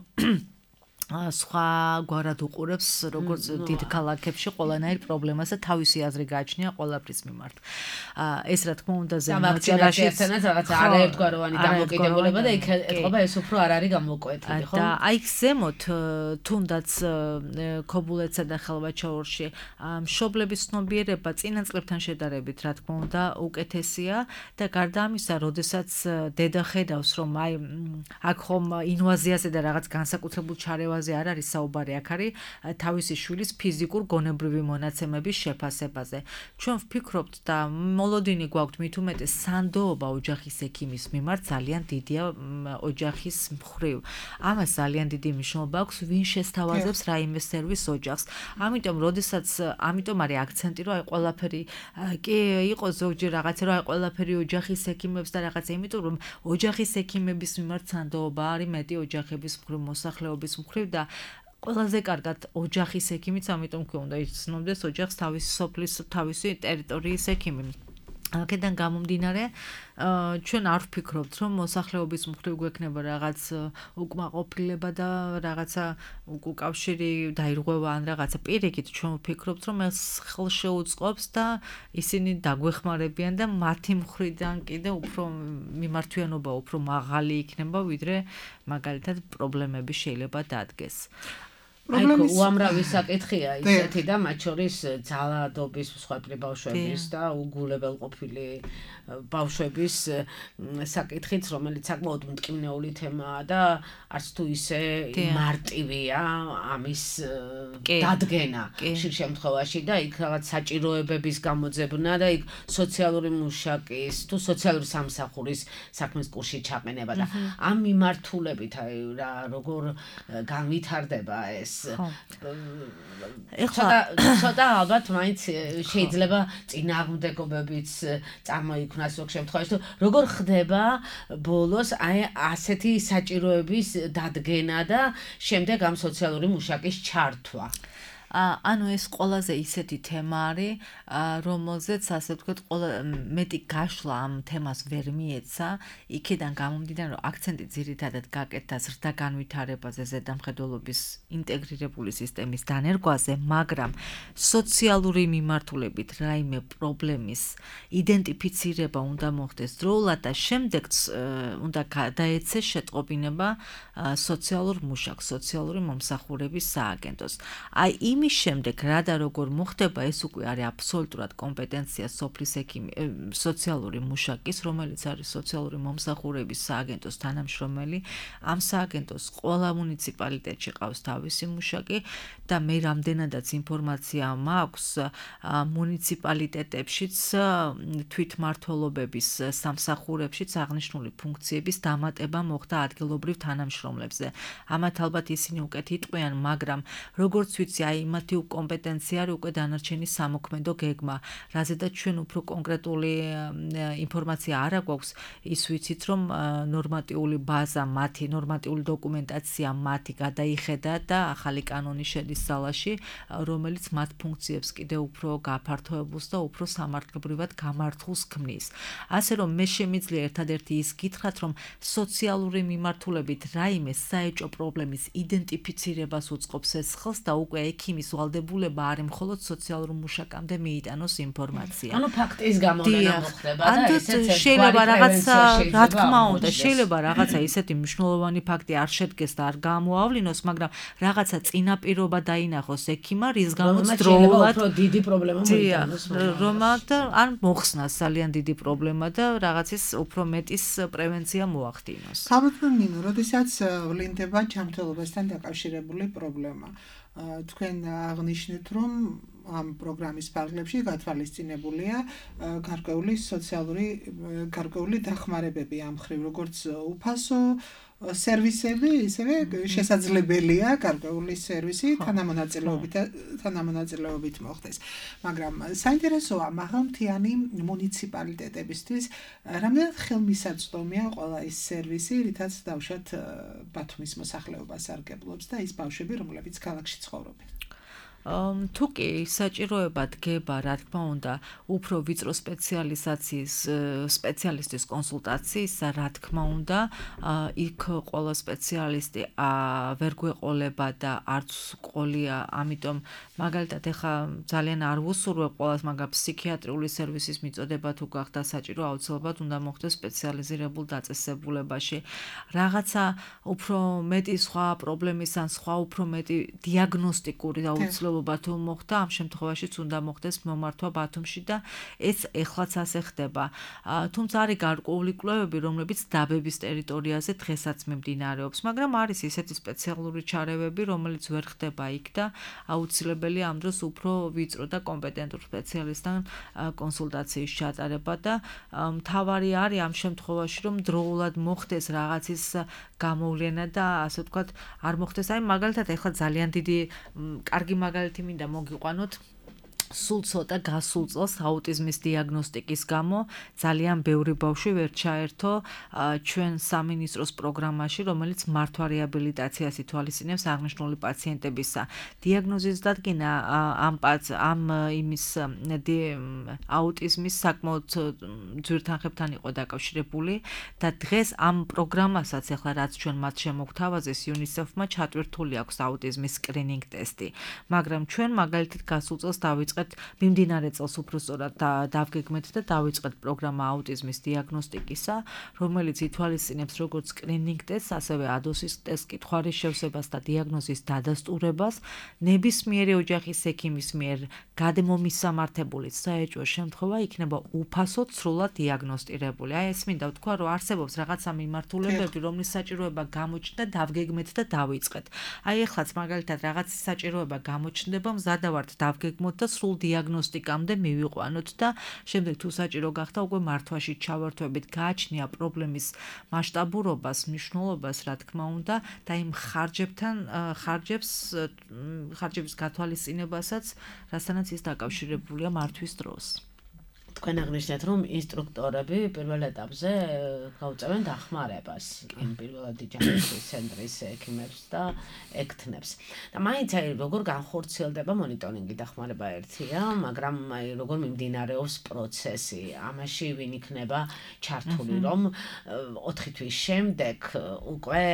სხვა გვარად უყურებს როგორც დიდ ქალაქებში ყველანაირ პრობლემას და თავისი აზრი გააჩნია ყველაფრის მიმართ. ეს რა თქმა უნდა ზემოაჭარაში რაღაც არაერთგვაროვანი დამოკიდებულება და იქ ეთყობა ეს უფრო არ არის გამოკვეთილი, ხო? და აი ზემოთ თუნდაც ქობულეთსა და ხალვაჩაურში მშობლების ცნობიერება წინა წლებთან შედარებით რა თქმა უნდა უკეთესია და გარდა ამისა, როდესაც დედა ხედავს რომ აი აქ ხომ ინვაზიაზე და რაღაც განსაკუთრებულ ჩარევაზე არ არის საუბარი, აქ არის თავისი შვილის ფიზიკურ გონებრივი მონაცემების შეფასებაზე. ჩვენ ვფიქრობთ და მოლოდინი გვაქვს მით უმეტეს სანდოობა ოჯახის ექიმის მიმართ ძალიან დიდია ოჯახის მხრივ. ამას ძალიან დიდი მნიშვნელობა აქვს, ვინ შესთავაზებს რაიმე სერვის ოჯახს. ამიტომ არის აქცენტი, რომ აი ყველაფერი კი იყო ზოგჯერ რაღაცა, რომ აი ყველაფერი ოჯახის ექიმებს და რაღაცა, იმიტომ რომ ოჯახის ექიმების მიმართ სანდოობა არის მეტი ოჯახების მხრივ, მოსახლეობის მხრივ და ყველაზე კარგად ოჯახის ექიმიც, ამიტომ კი უნდა იცნობდეს ოჯახს თავისი სოფლის, თავისი ტერიტორიის ექიმი. აქედან გამომდინარე, ჩვენ არ ვფიქრობთ, რომ მოსახლეობის მხრივ გვექნება რაღაც უკმაყოფილება და რაღაცა უკავშირი დაირღვევა ან რაღაცა. პირიქით, ჩვენ ვფიქრობთ, რომ ეს ხელშეუწყობს და ისინი დაგვეხმარებიან და მათი მხრიდან კიდე უფრო მიმართვიანობა უფრო მაღალი იქნება, ვიდრე მაგალითად პრობლემები შეიძლება დადგეს. უამრავი საკითხია ისეთი და მათ შორის ძალადობის მსხვერპლი ბავშვების და უგულებელყოფილი ბავშვების საკითხიც, რომელიც საკმაოდ მტკივნეული თემაა და არც თუ ისე მარტივია ამის დადგენა ხშირ შემთხვევაში და იქ რაღაც საჭიროებების გამოძებნა და იქ სოციალური მუშაკის თუ სოციალური სამსახურის საქმის კურსში ჩაყენება და ამ მიმართულებით აი რა როგორ განვითარდება ეს ცოტა ალბათ მაინც შეიძლება წინააღმდეგობებიც წარმოიქმნას ზოგ შემთხვევაში, თუ როგორ ხდება ბოლოს აი ასეთი საჭიროების დადგენა და შემდეგ ამ სოციალური მუშაკის ჩართვა. ანუ ეს ყველაზე ისეთი თემა არის, რომელზეც ასე ვთქვათ, მეტი გაშლა ამ თემას ვერ მიეცა, იქიდან გამომდინარე, რომ აქცენტი ძირითადად გაკეთდა ზრდა განვითარებაზე, ზედამხედველობის ინტეგრირებული სისტემის დანერგვაზე, მაგრამ სოციალური მიმართულებით რაიმე პრობლემის იდენტიფიცირება უნდა მოხდეს დროულად და შემდეგ უნდა გადაეცეს შეტყობინება სოციალურ მუშაკს, სოციალური მომსახურების სააგენტოს. აი იმის შემდეგ რა და როგორ მოხდება ეს უკვე არის აბსოლუტურად კომპეტენცია სოფლის სოციალური მუშაკის, რომელიც არის სოციალური მომსახურების სააგენტოს თანამშრომელი. ამ სააგენტოს ყველა მუნიციპალიტეტში ყავს თავისი მუშაკი და მე რამდენადაც ინფორმაცია მაქვს მუნიციპალიტეტებშიც თვითმმართველობების სამსახურებშიც აღნიშნული ფუნქციების დამატება მოხდა ადგილობრივ თანამშრომლებზე. ამათ ალბათ ისინი უკეთ იტყვიან, მაგრამ როგორც ვიცი, აი მათი კომპეტენცია არის უკვე დანარჩენი სამოქმედო გეგმა, რაზედაც ჩვენ უფრო კონკრეტული ინფორმაცია არ აქვს, ის ვიცით, რომ ნორმატიული ბაზა, მათი ნორმატიული დოკუმენტაცია მათი გადაიხედა და ახალი კანონი შედის ძალაში, რომელიც მათ ფუნქციებს კიდევ უფრო გაფართოებულს და უფრო სამართლებრივად გამართულს ქმნის. ასე რომ მე შემიძლია ერთადერთი ის გითხრათ, რომ სოციალური მიმართულებით რაიმე საეჭო პრობლემის იდენტიფიცირებას უწყობს ეს ხელს და უკვე ექიმის ვალდებულება არის მხოლოდ სოციალურ მუშაკამდე მიიტანოს ინფორმაცია. ანუ ფაქტის გამოვნება მოხდება და ესეც შეიძლება რაღაცა, რა თქმა უნდა, შეიძლება რაღაცა ისეთი მნიშვნელოვანი ფაქტი არ შედგეს და არ გამოავლინოს, მაგრამ რაღაცა წინაპირობა დაინახოს ექიმმა, რის გამოც დროულად უფრო დიდი პრობლემა მოიტანოს. რომად ან მოხსნას ძალიან დიდი პრობლემა და რაღაცის უფრო მეტის პრევენცია მოახდინოს. ხალხო ნინო, როდესაც ვლინდება ჯანმრთელობასთან დაკავშირებული პრობლემა. თქვენ აღნიშნეთ, რომ ამ პროგრამის ფარგლებში გათვალისწინებულია გარკვეული დახმარებები ამ მხრივ, როგორც უფასო სერვისები, ისევე შესაძლებელია გარკვეული სერვისი თანამონაწილეობით მოხდეს. მაგრამ საინტერესოა მაღალმთიანი მუნიციპალიტეტებისთვის რამდენად ხელმისაწვდომია ყველა ის სერვისი, რითაც დავუშვათ ბათუმის მოსახლეობას სარგებლობს და ის ბავშვები, რომლებიც ქალაქში ცხოვრობენ. თუ კი საჭიროება დგება, რა თქმა უნდა, უფრო ვიწრო სპეციალისტის კონსულტაციისა, რა თქმა უნდა, იქ ყველა სპეციალისტი ვერ გვეყოლება და არც ყოლია, ამიტომ მაგალითად ეხა ძალიან არ ვუსურვებ ყველას, მაგრამ ფსიქიატრიული სერვისის მიწოდება თუ გახდა საჭირო, აუცილებლად უნდა მოხდეს სპეციალიზირებულ დაწესებულებაში. რაღაცა უფრო მეტი სხვა პრობლემის ან სხვა უფრო მეტი დიაგნოსტიკური აუცილებლობა თუ მოხდა, ამ შემთხვევაშიც უნდა მოხდეს მომართვა ბათუმში და ეს ეხლაც ასე ხდება. თუმცა არის გარკვეული კვლევები, რომლებიც დაბების ტერიტორიაზე დღესაც მიმდინარეობს, მაგრამ არის ისეთი სპეციალური ჩარევები, რომელიც ვერ ხდება იქ და აუცილებელია ამ დროს უფრო ვიწრო და კომპეტენტურ სპეციალისტთან კონსულტაციის ჩატარება და მთავარი არის ამ შემთხვევაში, რომ დროულად მოხდეს რაღაცის გამოვლენა და ასე ვთქვათ, არ მოხდეს, აი მაგალითად ეხლა ძალიან დიდი კარგი მაგალითი მინდა მოგიყვანოთ. სულ ცოტა გასულ წელს აუტიზმის დიაგნოსტიკის გამო ძალიან ბევრი ბავშვი ვერ ჩაერთო ჩვენ სამინისტროს პროგრამაში, რომელიც მართვა რეაბილიტაციას ითვალისწინებს აღნიშნული პაციენტებისა. დიაგნოზის დადგენა ამ იმის აუტიზმის საკმაოდ ძვირთანხებთან იყო დაკავშირებული და დღეს ამ პროგრამასაც ახლა რაც ჩვენ მათ შემოგთავაზეს UNICEF-მა ჩატვირთული აქვს აუტიზმის სკრინინგ ტესტი, მაგრამ ჩვენ მაგალითად გასულ წელს დავიწყეთ მიმდინარე წელს უფრო სწორად დავგეგმეთ და დავიწყეთ პროგრამა აუტიზმის დიაგნოსტიკისა, რომელიც ითვალისწინებს როგორც სკრინინგ ტესტს, ასევე ADOS-ის ტესტს, კითხვის შევსებას და დიაგნოზის დადასტურებას, ნებისმიერი ოჯახის ექიმის მიერ გადმომისამართებული საეჭვო შემთხვევა იქნება უფასოდ სრულად დიაგნოსტირებული. აი ეს მინდა ვთქვა, რომ არსებობს რაღაცა მიმართულებები, რომლის საჭიროება გამოჩნდა, დავგეგმეთ და დავიწყეთ. აი ეხლაც მაგალითად რაღაც საჭიროება გამოჩნდება, მზადა ვართ დავგეგმოთ და სრულ დიაგნოსტიკამდე მივიყვანოთ და შემდეგ თუ საჭირო გახდა უკვე მართვაში ჩავერთვებით, გააჩნია პრობლემის მასშტაბურობას, მნიშვნელობას, რა თქმა უნდა, და იმ ხარჯების გათვალისწინებასაც, რასთანაც ის დაკავშირებულია მართვის დროს. თქვენ აღნიშნეთ, რომ ინსტრუქტორები პირველ ეტაპზე გაუწევენ დახმარებას იმ პირველადი ჯანმრთელობის ცენტრის ექიმებს და ექთნებს. და მაინც აი როგორ განხორციელდება მონიტორინგი, დახმარება ერთია, მაგრამ აი როგორ მიმდინარეობს პროცესი, ამაში ვინ იქნება ჩართული, რომ 4 თვის შემდეგ უკვე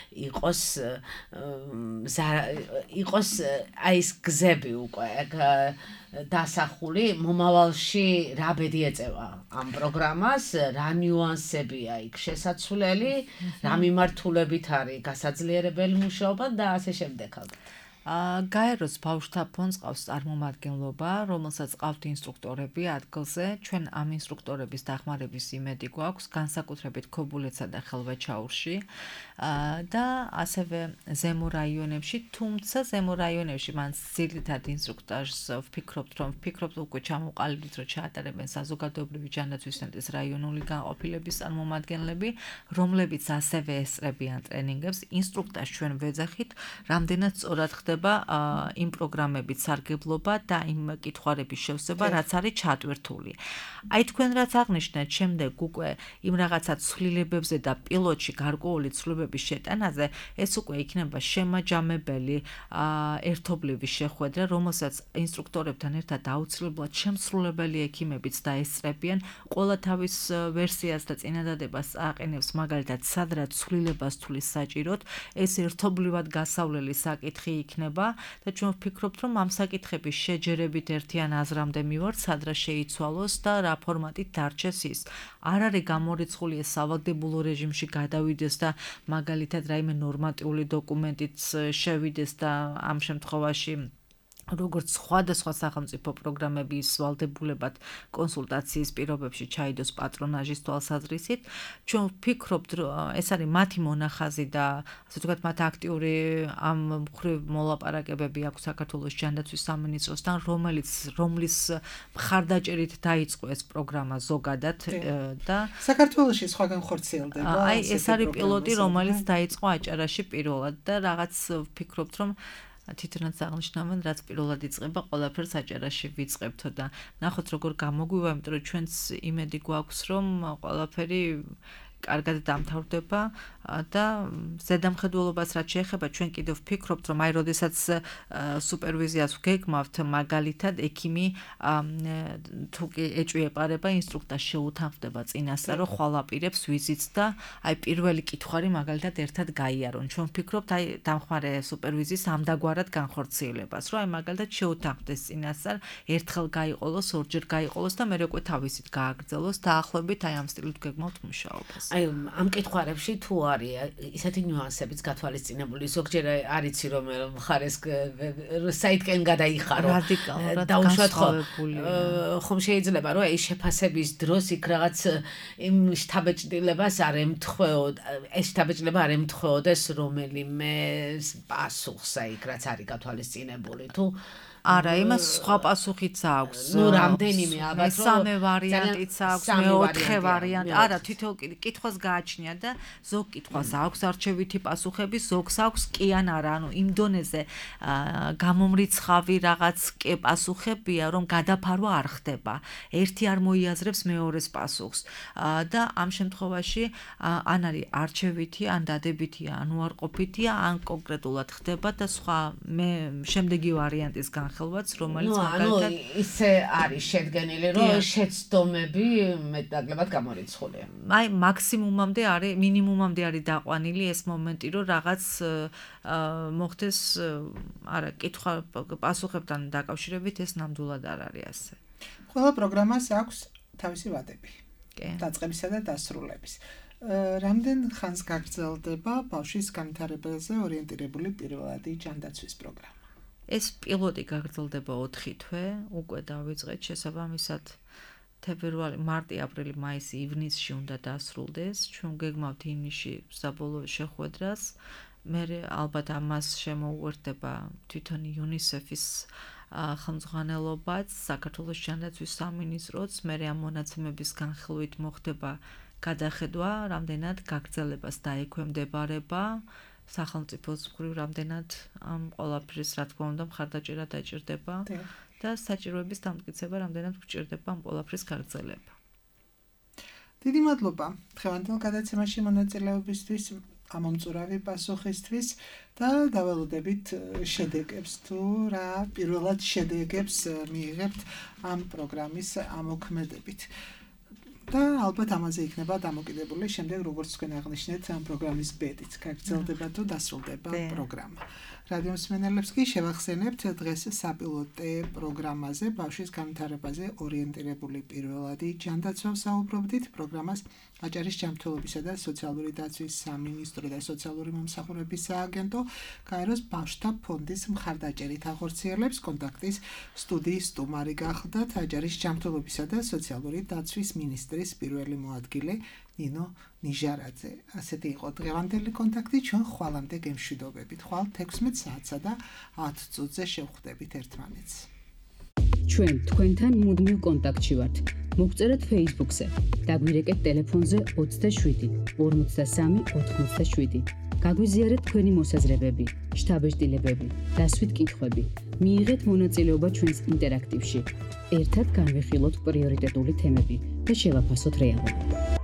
იყოს აი ეს გზები უკვე დასახული მომავალში რა ბედი ეწევა ამ პროგრამას, რა ნიუანსებია იქ შესაძლებელი, რა მიმართულებით არის გასაძლიერებელი მუშაობა და ასე შემდეგ. გაეროს ბავშვთა ფონდს ყავს წარმომადგენლობა, რომელსაც ყავთ ინსტრუქტორები ადგილზე. ჩვენ ამ ინსტრუქტორების დახმარების იმედი გვაქვს, განსაკუთრებით ქობულეთსა და ხელვაჩაურში და ასევე ზემო რაიონებში, თუმცა ზემო რაიონებში მან ძირითად ინსტრუქტორს ვფიქრობთ უკვე ჩამოყალიბდით, რომ ჩაატარებენ საზოგადოებრივი ჯანდაცვის ცენტრის რაიონული განყოფილების წარმომადგენლები, რომლებიც ასევე ესწრებიან ტრენინგებს. ინსტრუქტორს ჩვენ ვეძახით, რამდენად სწორად ხდება იმ პროგრამებით სარგებლობა და იმ კითხვარების შევსება, რაც არის ჩატვირთული. აი თქვენ რაც აღნიშნეთ, შემდეგ უკვე იმ რაღაცა ცვლილებებზე და პილოტში გარკვეული ცვლილებების შეტანაზე, ეს უკვე იქნება შემაჯამებელი ერთობლივი შეხვედრა, რომელსაც ინსტრუქტორებთან ერთად აუცილებლად შემსრულებელი ექიმებიც დაესწრებიან, ყველა თავის ვერსიას და წინადადებას აყენებს, მაგალითად, სადღაც ცვლილებას თulis საჭიროდ, ეს ერთობლივად გასავლელი საკითხი იქნება და ჩვენ ვფიქრობთ, რომ ამ საკითხების შეჯერებით ერთიან აზრამდე მივართ, სადღაც შეიცვალოს და რა ფორმატით დარჩეს ის. არ არის გამორიცხული ეს სავალდებულო რეჟიმში გადავიდეს და მაგალითად რაიმე ნორმატიული დოკუმენტით შევიდეს და ამ შემთხვევაში როგორც სხვადასხვა სახელმწიფო პროგრამების ვალდებულებად კონსულტაციის პირობებში ჩაიდოს პატრონაჟის თვალსაზრისით, ჩვენ ვფიქრობთ, რომ ეს არის მათი მონახაზი და ასე ვთქვათ, მათ აქტიური ამ მხრივ მოლაპარაკებები აქვს საქართველოს ჯანდაცვის სამინისტროსთან, რომლის მხარდაჭერით დაიწყო ეს პროგრამა ზოგადად და საქართველოში სხვაგან ხორციელდება. აი ეს არის პილოტი, რომელიც დაიწყო აჭარაში პირველად და რაღაც ვფიქრობთ, რომ თვითონაც აღნიშნავენ, რაც პირველად იწყება, ყველაფერს აჭარაში ვიწყებთო და ნახოთ როგორ გამოგვივა, იმიტომ რომ ჩვენც იმედი გვაქვს, რომ ყველაფერი კარგად დამთავრდება და ზედამხედველობას რაც შეეხება, ჩვენ კიდევ ვფიქრობთ, რომ აი როდესაც სუპერვიზიას ვგეგმავთ, მაგალითად ექიმი თუ კი ეჭვი ეპარება, ინსტრუქტორს შეუთანხმდება წინასწარ, რომ ხვალაპირებს ვიზიტს და აი პირველი კითხვარი მაგალითად ერთად გაიარონ. ჩვენ ვფიქრობთ, აი დამხმარე სუპერვიზიის ამდაგვარად განხორციელებას, რომ აი მაგალითად შეუთანხმდეს წინასწარ, ერთხელ გაიყოლოს, ორჯერ გაიყოლოს და მერე უკვე თავისით გააგრძელოს დაახლოებით აი ამ სტილით ვგეგმავთ მუშაობას. აი ამ კითხვარებში თუ არის ისეთი ნიუანსებიც გათვალისწინებული, ზოგჯერ არიცი რომ მხარეს საითკენ გადაიხარო რადიკალურად განსხვავებულია. ხომ შეიძლება რომ აი შეფასების დროს იქ რაღაც იმ შთაბეჭდილებას არ ემთხვეო, ეს შთაბეჭდილება არ ემთხვეოდეს რომელიმე პასუხს აი რაც არის გათვალისწინებული თუ არა, იმას სხვა პასუხიც აქვს. ნუ რამდენიმე ალბათ მესამე ვარიანტიც აქვს, მეოთხე ვარიანტი. არა, თითოეულ კითხვას გააჩნია და ზოგ კითხვას აქვს არჩევითი პასუხები, ზოგს აქვს კი ან არა. ანუ იმ დონეზე გამომრიცხავი რაღაც პასუხებია, რომ გადაფარვა არ ხდება. ერთი არ მოიაზრებს მეორეს პასუხს. და ამ შემთხვევაში ან არის არჩევითი, ან დადებითი, ან უარყოფითია, ან კონკრეტულად ხდება და სხვა შემდეგი ვარიანტის ხელვაც, რომელიც მაგალითად ისე არის შედგენილი, რომ შეცდომები მეტნაკლებად გამორიცხულია. აი მაქსიმუმამდე არის, მინიმუმამდე არის დაყვანილი ეს მომენტი, რომ რაღაც მოხდეს, არა, კითხვა პასუხებთან დაკავშირებით ეს ნამდვილად არ არის ასე. ყველა პროგრამას აქვს თავისი ვადები. დაწყებისა და დასრულების. რამდენ ხანს გაგრძელდება ბავშვის განვითარებაზე ორიენტირებული პირველადი ჯანდაცვის პროგრამა? ეს პილოტი გაგრძელდება 4 თვე, უკვე დავიწყეთ შესაბამისად თებერვალი, მარტი, აპრილი, მაისი, ივნისში უნდა დასრულდეს. ჩვენ გეგმავთ ივნისში საბოლოო შეხვედრას. მე ალბათ ამას შემოუერთდება თვითონ UNICEF-ის ხელმძღვანელობაც, საქართველოს ჯანდაცვის სამინისტროც, მე ამ მონაცემების განხილვით მოხდება გადახედვა, რამდენად გაგრძელებას დაექვემდებარება სახელმწიფოს მხრივ რამდენად ამ ყველაფრის რა თქმა უნდა მხარდაჭერა დაჭირდება და საჭიროების დამტკიცება რამდენად გვჭირდება ამ ყველაფრის გაგრძელება. დიდი მადლობა დღევანდელ გადაცემაში მონაწილეობისთვის, ამომწურავი პასუხისთვის და დაველოდებით შედეგებს თუ რა პირველად შედეგებს მიიღებთ ამ პროგრამის ამოქმედებით. და ალბათ ამაზე იქნება დამოკიდებული შემდეგ როგორც თქვენ აღნიშნეთ ამ პროგრამის ბედით, გაგრძელდება თუ დასრულდება პროგრამა. რადიო მსმენელებს კი შევახსენებთ დღეს საპილოტე პროგრამაზე, ბავშვის განვითარებაზე ორიენტირებული პირველადი ჯანდაცვა საუბრობდით. პროგრამას აჭარის ჯანმრთელობისა და სოციალური დაცვის სამინისტრო და სოციალური მომსახურების სააგენტო გაეროს ბავშვთა ფონდის მხარდაჭერით ახორციელებს. კონტაქტის სტუდიის სტუმარი გახლდათ აჭარის ჯანმრთელობისა და სოციალური დაცვის მინისტრის პირველი მოადგილე ნინო ნიჟარაძე. ასეთი იყო დღევანდელი კონტაქტი. ჩვენ ხვალამდე გემშვიდობებით. ხვალ 16 საათსა და 10 წუთზე შევხვდებით ერთმანეთს. ჩვენ თქვენთან მუდმივ კონტაქტში ვართ. მოგწერეთ Facebook-ზე. დაგვირეკეთ ტელეფონზე 27 53 87. გაგვიზიარეთ თქვენი მოსაზრებები, შთაბეჭდილებები, დასვით კითხვები. მიიღეთ მონაწილეობა ჩვენს ინტერაქტივში. ერთად განვიხილოთ პრიორიტეტული თემები და შევაფასოთ რეალობა.